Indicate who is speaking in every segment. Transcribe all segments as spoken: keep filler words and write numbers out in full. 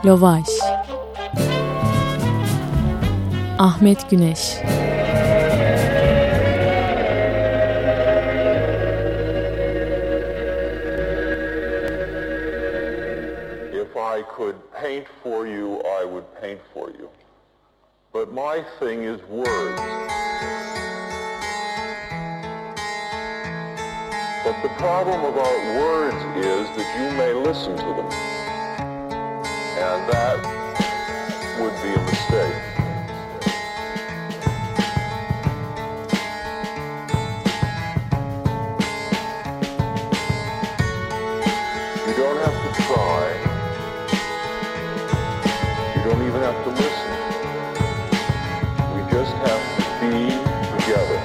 Speaker 1: Lovaş. Ahmet Güneş.
Speaker 2: If I could paint for you, I would paint for you. But my thing is words. But the problem about words is that you may listen to them. And that would be a mistake. You don't have to try. You don't even have to listen. We just have to be together.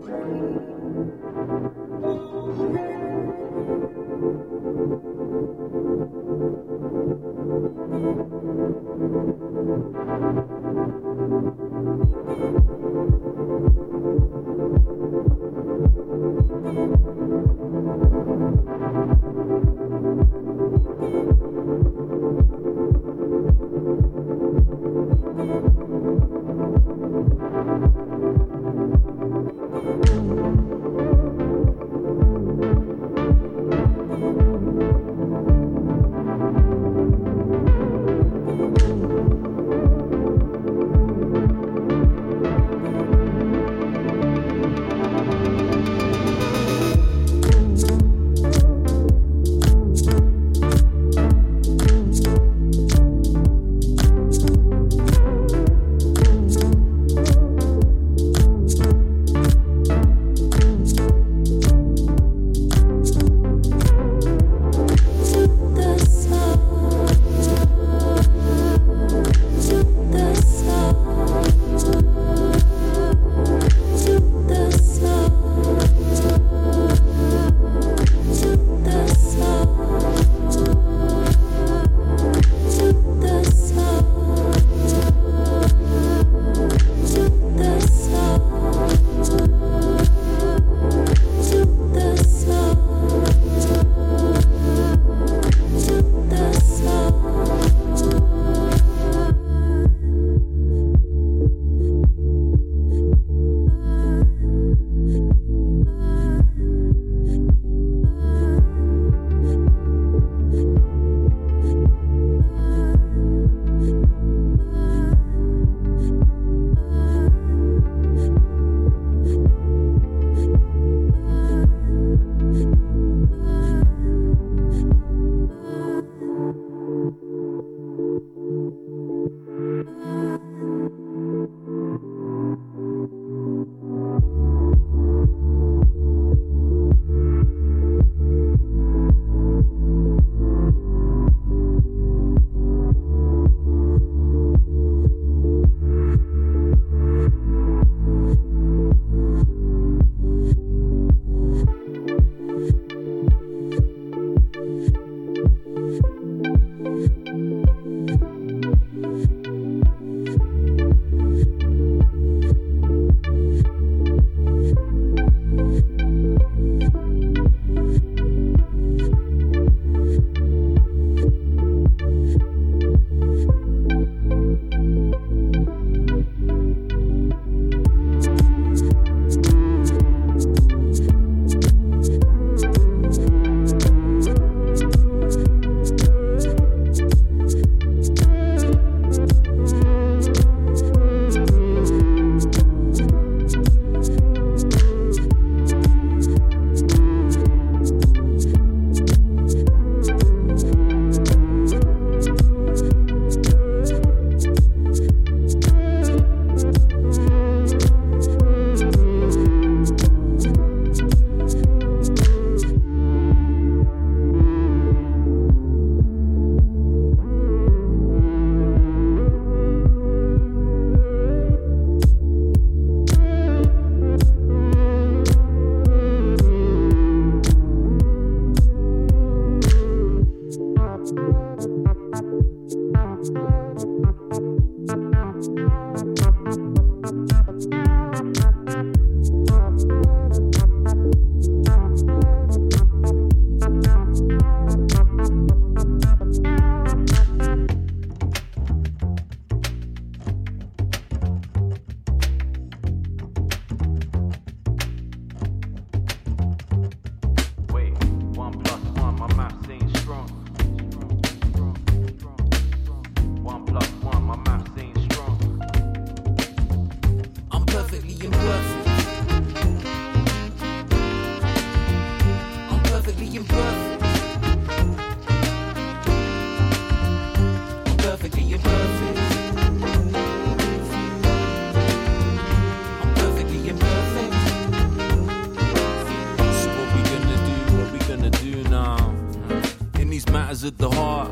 Speaker 3: At the heart,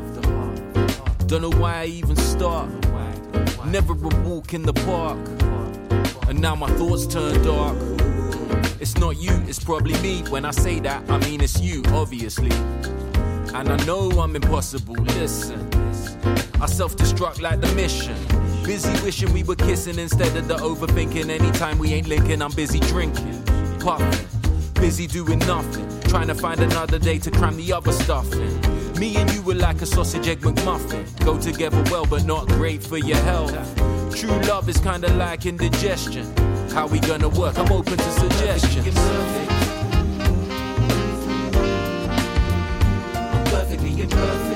Speaker 3: don't know why I even start. Never a walk in the park, and now my thoughts turn dark. It's not you, it's probably me. When I say that, I mean it's you, obviously. And I know I'm impossible, listen. I self-destruct like the mission. Busy wishing we were kissing instead of the overthinking. Anytime we ain't linking, I'm busy drinking, puffing, busy doing nothing, trying to find another day to cram the other stuff in. Me and you were like a sausage egg McMuffin. Go together well, but not great for your health. True love is kinda like indigestion. How we gonna work? I'm open to suggestions. I'm perfectly imperfect.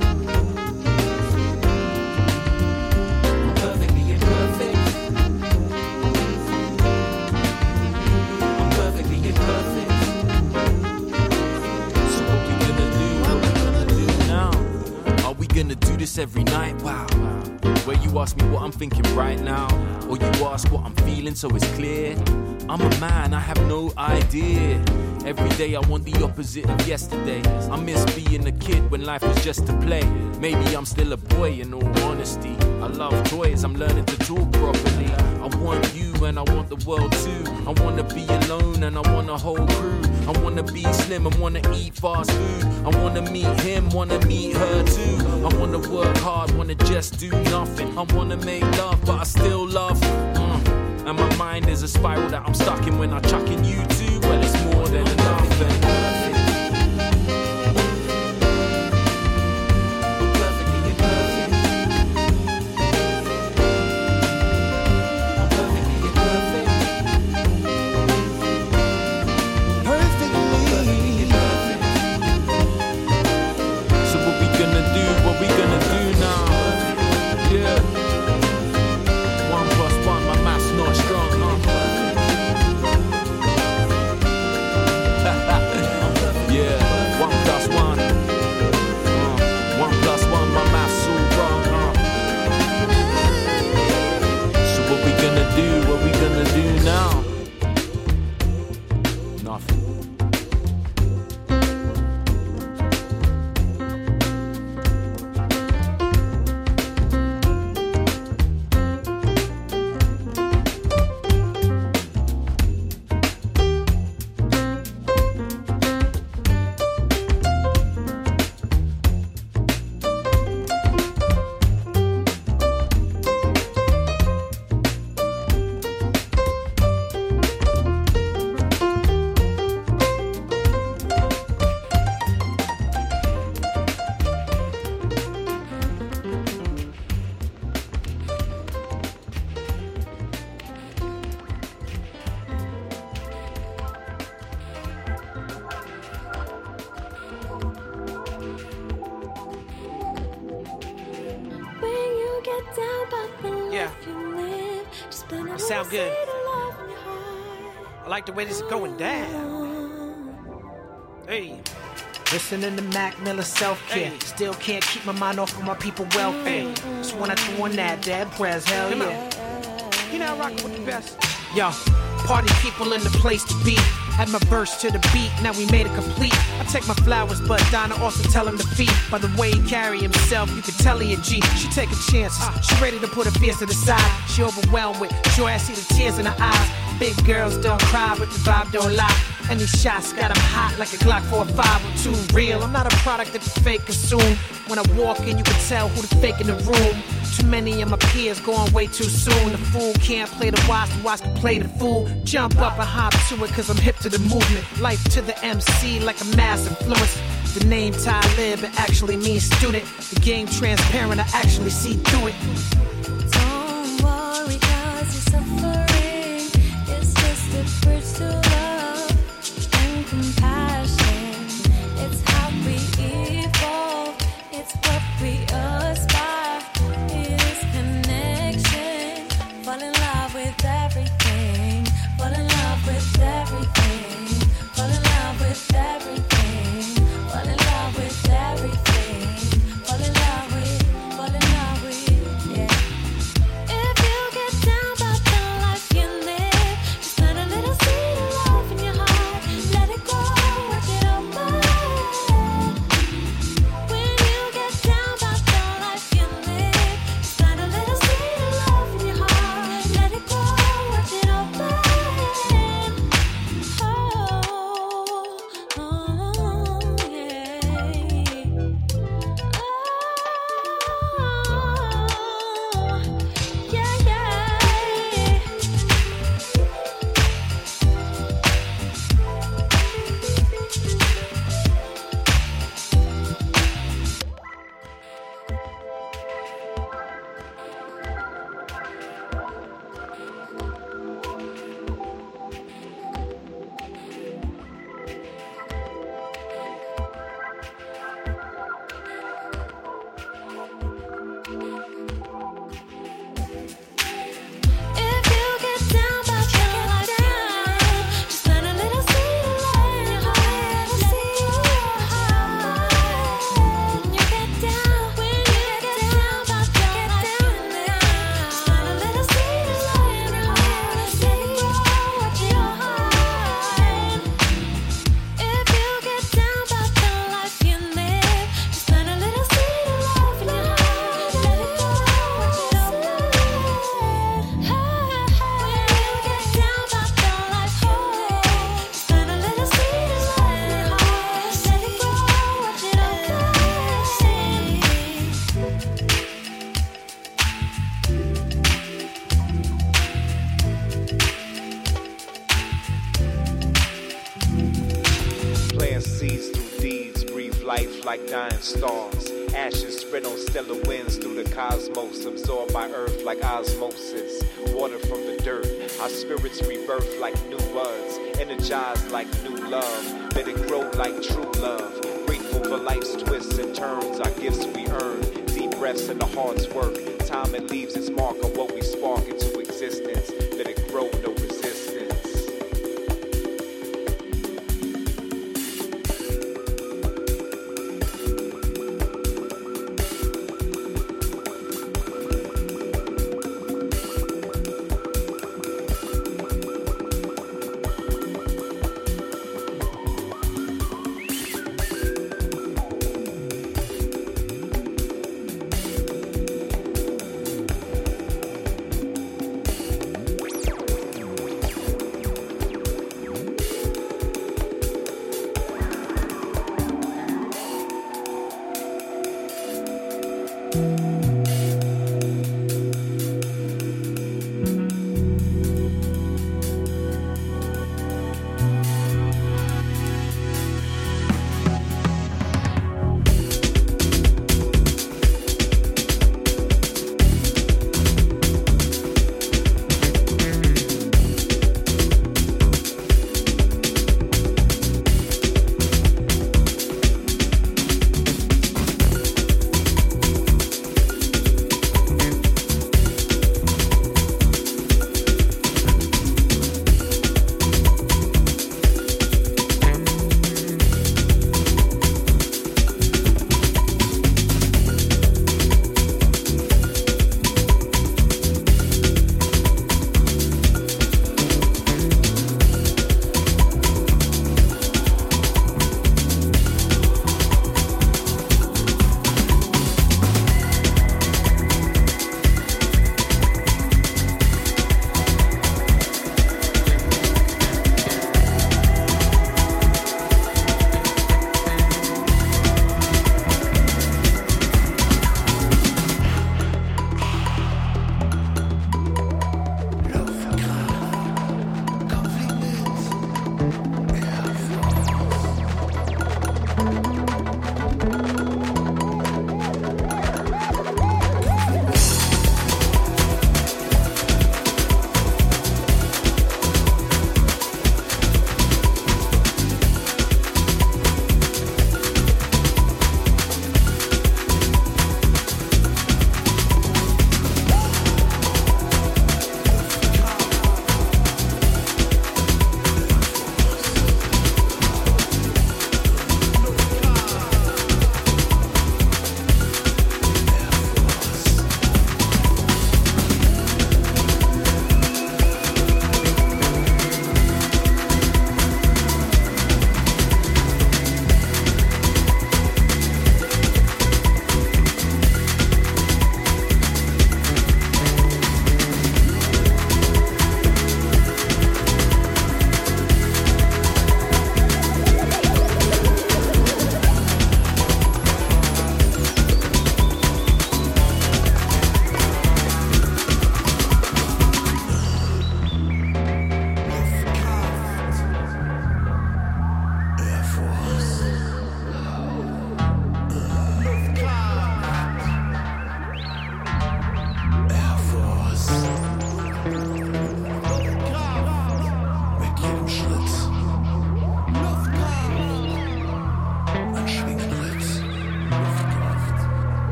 Speaker 3: Every night, wow. Where you ask me what I'm thinking right now, or you ask what I'm feeling so it's clear. I'm a man, I have no idea. Every day I want the opposite of yesterday. I miss being a kid when life was just to play. Maybe I'm still a boy in all honesty. I love toys, I'm learning to talk properly. I want you and I want the world too. I wanna be alone and I want a whole crew. I wanna be slim and wanna eat fast food. I wanna meet him, wanna meet her too. I wanna work hard, wanna just do nothing. I wanna make love, but I still love. Uh, and my mind is a spiral that I'm stuck in when I chuck in you too. Well, it's more than enough.
Speaker 4: Sound good. I like the way this is going down. Hey. Listening to Mac Miller self-care. Hey. Still can't keep my mind off of my people welfare. Just wanna throw on that dad press, hell Come yeah. On. You know rockin' with the best. Yo, party people in the place to be. Add my verse to the beat, now we made it complete. I take my flowers, but Donna also tell him to feed. By the way he carry himself, you can tell he a G. She taking chances, she ready to put her fears to the side. She overwhelmed with joy, I see the tears in her eyes. Big girls don't cry, but the vibe don't lie. And these shots got them hot like a Glock four five or two. Real, I'm not a product that the fake consume. When I walk in, you can tell who the fake in the room. Too many of my peers going way too soon. The fool can't play the wise, the wise can play the fool. Jump up and hop to it, cause I'm hip to the movement. Life to the M C like a mass influence. The name Talib, it actually means student. The game transparent, I actually see through it.
Speaker 5: Don't worry, cause you're suffering. It's just a bridge to love and compassion. It's how we evolve. It's what we aspire. It is connection. Fall in love with everything. Fall in love with everything. Fall in love with everything. Fall in love with everything. Fall in love with, fall in love with, yeah.
Speaker 6: life like dying stars. Ashes spread on stellar winds through the cosmos, absorbed by earth like osmosis. Water from the dirt, our spirits rebirth like new buds, energized like new love. Let it grow like true love. Grateful for life's twists and turns, our gifts we earn. Deep breaths in the heart's work. Time it leaves its mark on what we spark into existence. Let it grow, no resistance.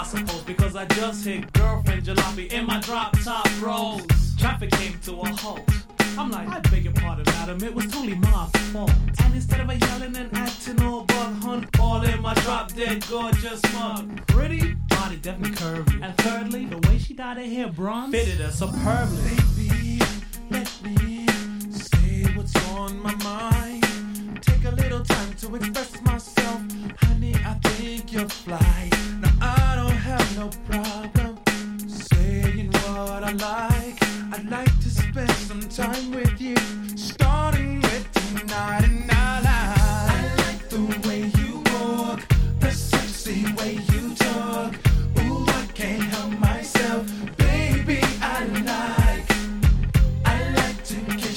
Speaker 7: suppose, because I just hit girlfriend jalopy in my drop top rolls. Traffic came to a halt. I'm like, I beg your pardon, madam, it was totally my fault. And instead of a yelling and acting all bug hunt, all in my drop dead gorgeous mug. Pretty, body definitely curvy. And thirdly, the way she dyed her hair bronze fitted her superbly.
Speaker 8: Baby, let me say what's on my mind. Take a little time to express myself. Honey, I think you're fly. Now I don't have no problem saying what I like. I'd like to spend some time with you, starting with tonight. And I like, I like the way you walk, the sexy way you talk. Ooh, I can't help myself, baby. I like, I like to get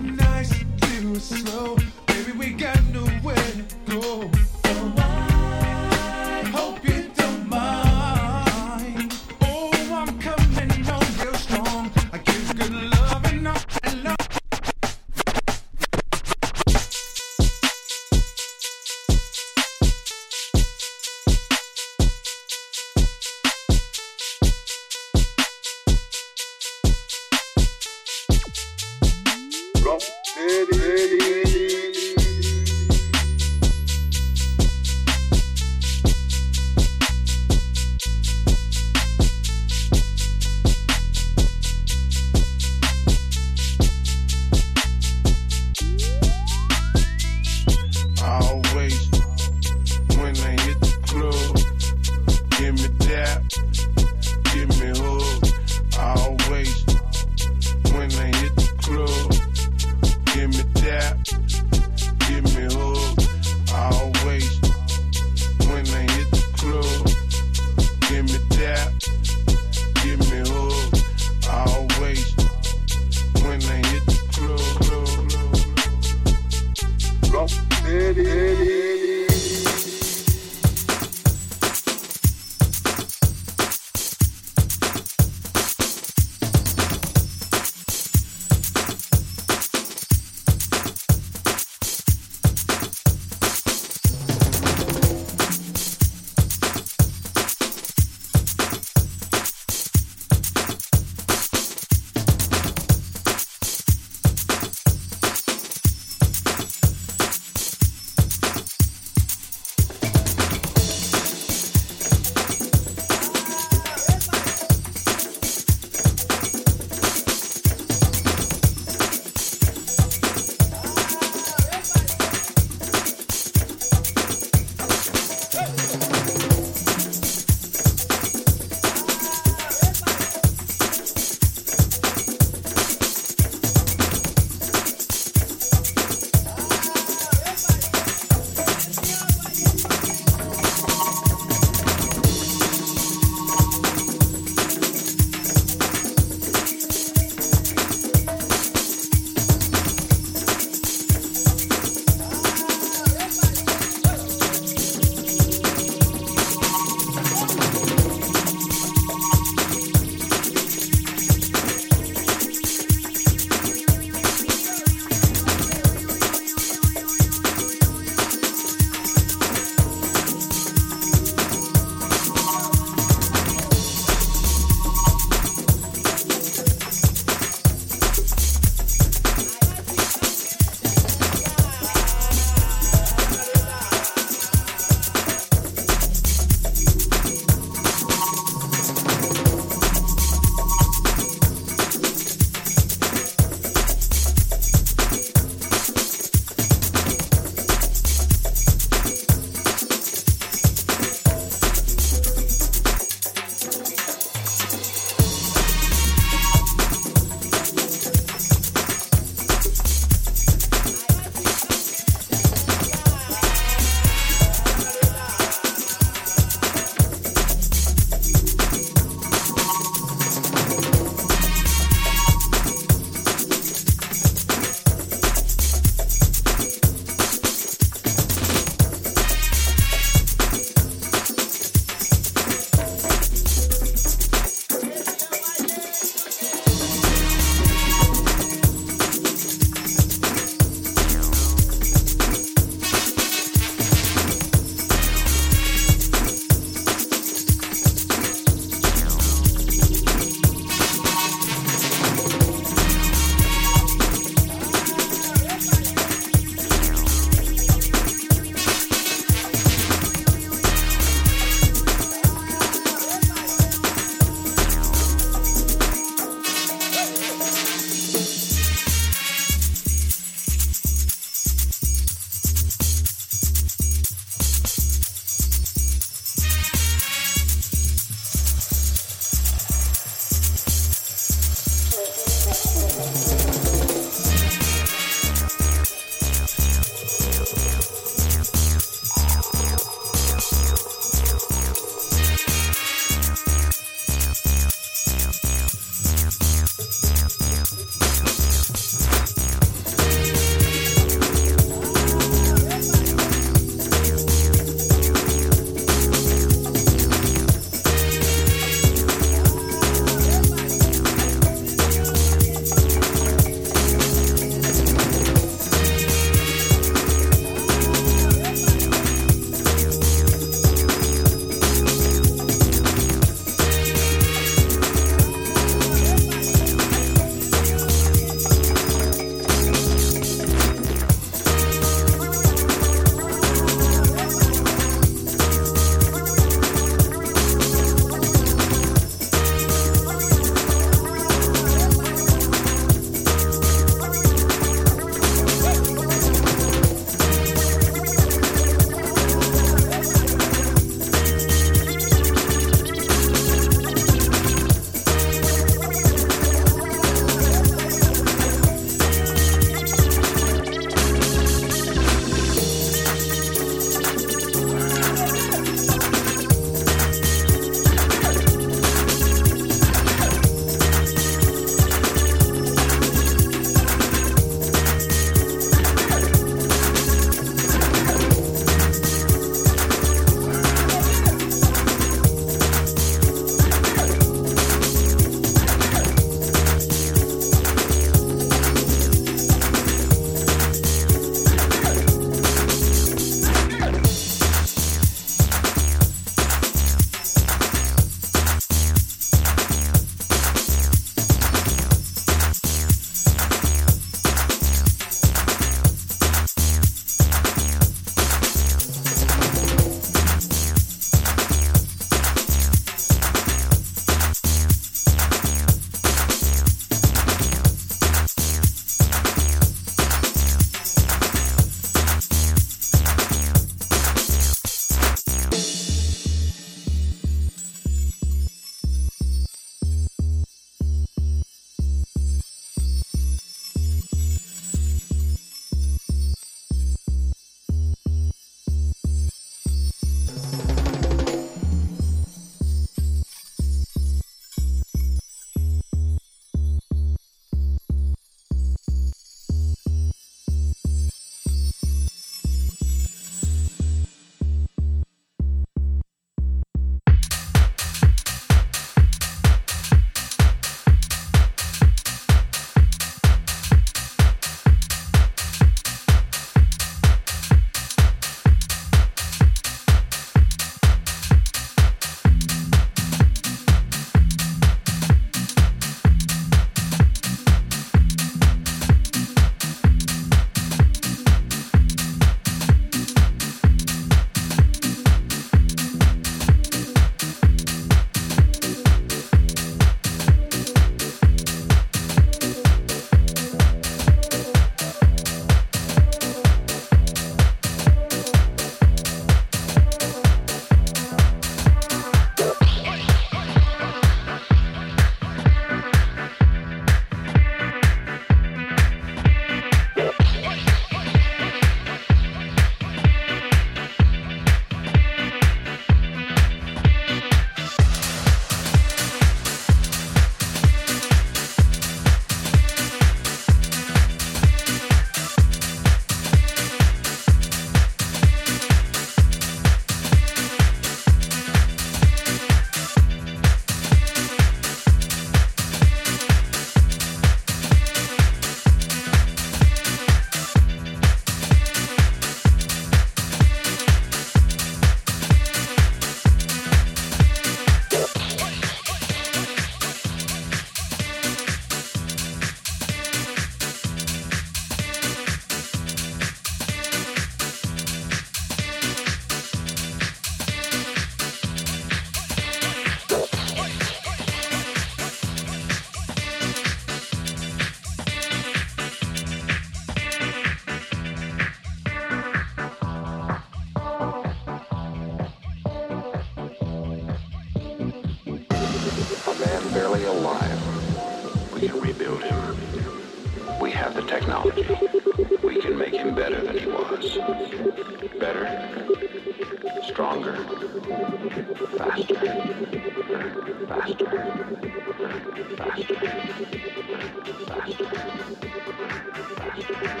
Speaker 9: rebuild him. We have the technology. We can make him better than he was. Better, stronger, faster, faster, faster, faster, faster.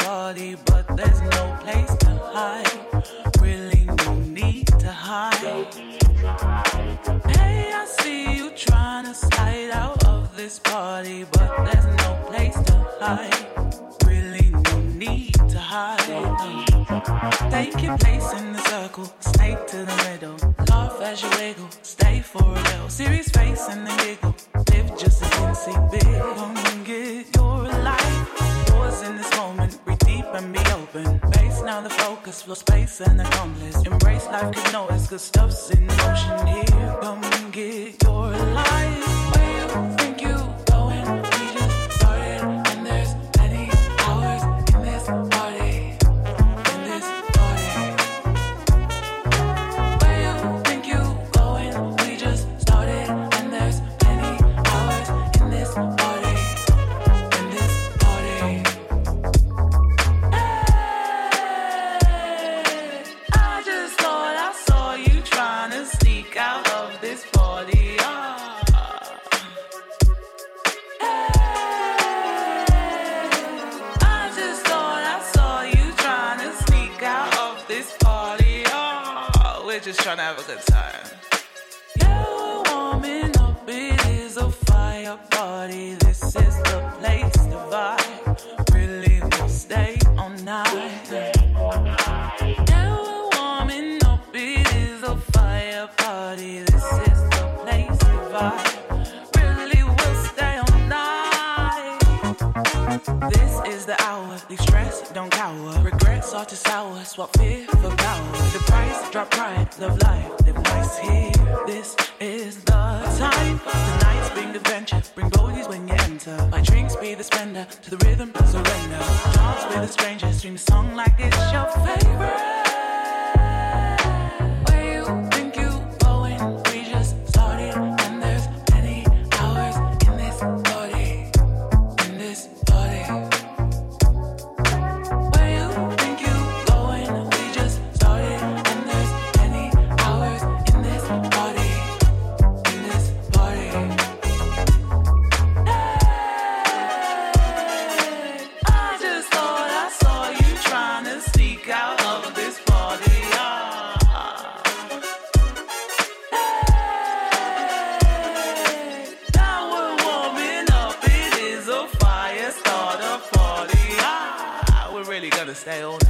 Speaker 10: party, but there's no place to hide. Really no need to hide. Hey, I see you trying to slide out of this party, but there's no place to hide. Really no need to hide. Take your place in the circle, snake to the middle. Laugh as you wiggle, stay for a little. Serious face and then giggle. Live just as you see big. Come and get your life. Pause in this moment, breathe deep and be open. Base now the focus, flow space and accomplice. Embrace life, cause notice good stuff's in motion here. Come and get your life. Where you think you going? We just started and there's many hours in this party. In this party. Where you think you going? We just started and there's many hours in this party. In this party. Hey, I just thought I saw you trying to sneak out of this party. Ah. Hey, I just thought I saw you trying to sneak out of this party. Ah, we're just trying to have a good time. Yeah, we're warming up. It is a fire party. This is the place to vibe. Really, we'll stay all night. Yeah, we're warming up. It is a fire party. This is the place to vibe. Really, we'll stay all night. This is the hour. Leave stress, don't cower. Regrets are to sour. Swap fear for power. The price, drop pride, love life, live nice here. This is the time. Tonight's bring adventure. Bring bogeys when you enter. Buy drinks, be the spender. To the rhythm, surrender. Dance with a stranger. Stream a song like it's your favorite. Where you think you going? We just started and there's many hours in this party. In this party. Where you think you going? We just started and there's many hours in this party. In this party. Hey, I just thought I saw you trying to sneak out of this party. Ah. Hey, now we're warming up. It is a fire starter party. Ah, we're really gonna stay all night.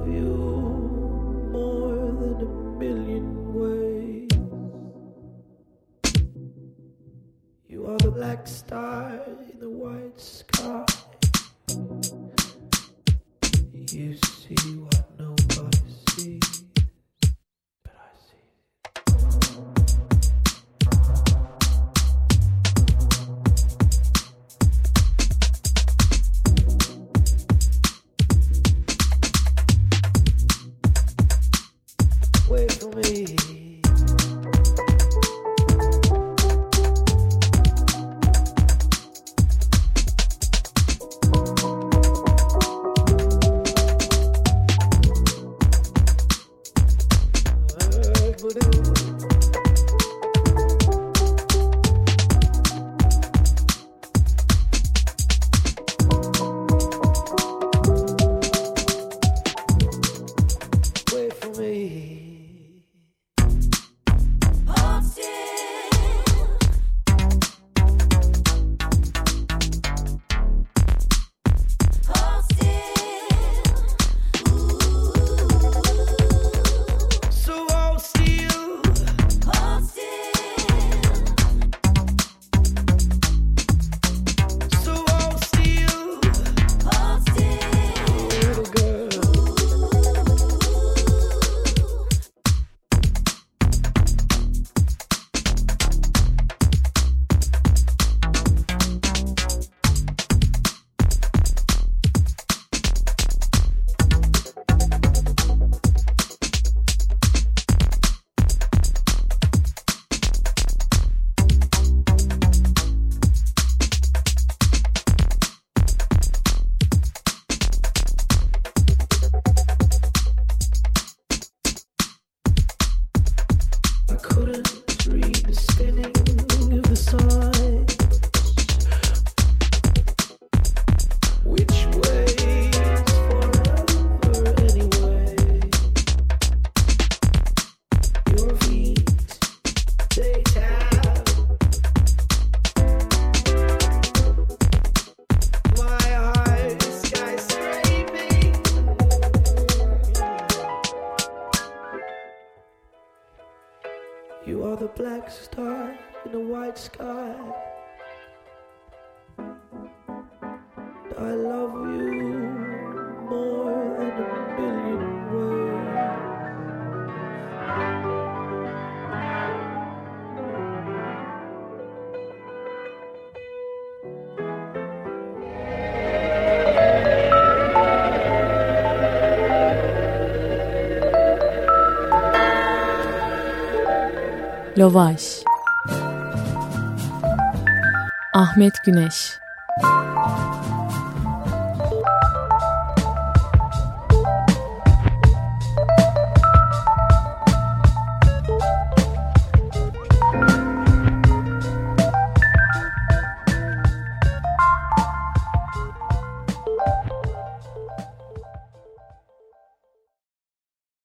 Speaker 11: love you more than a million ways. You are the black star in the white sky. You see what nobody sees, but I see. Wait for me. You are the black star in the white sky. I love you more than a billion
Speaker 1: Lovaş. Ahmet Güneş.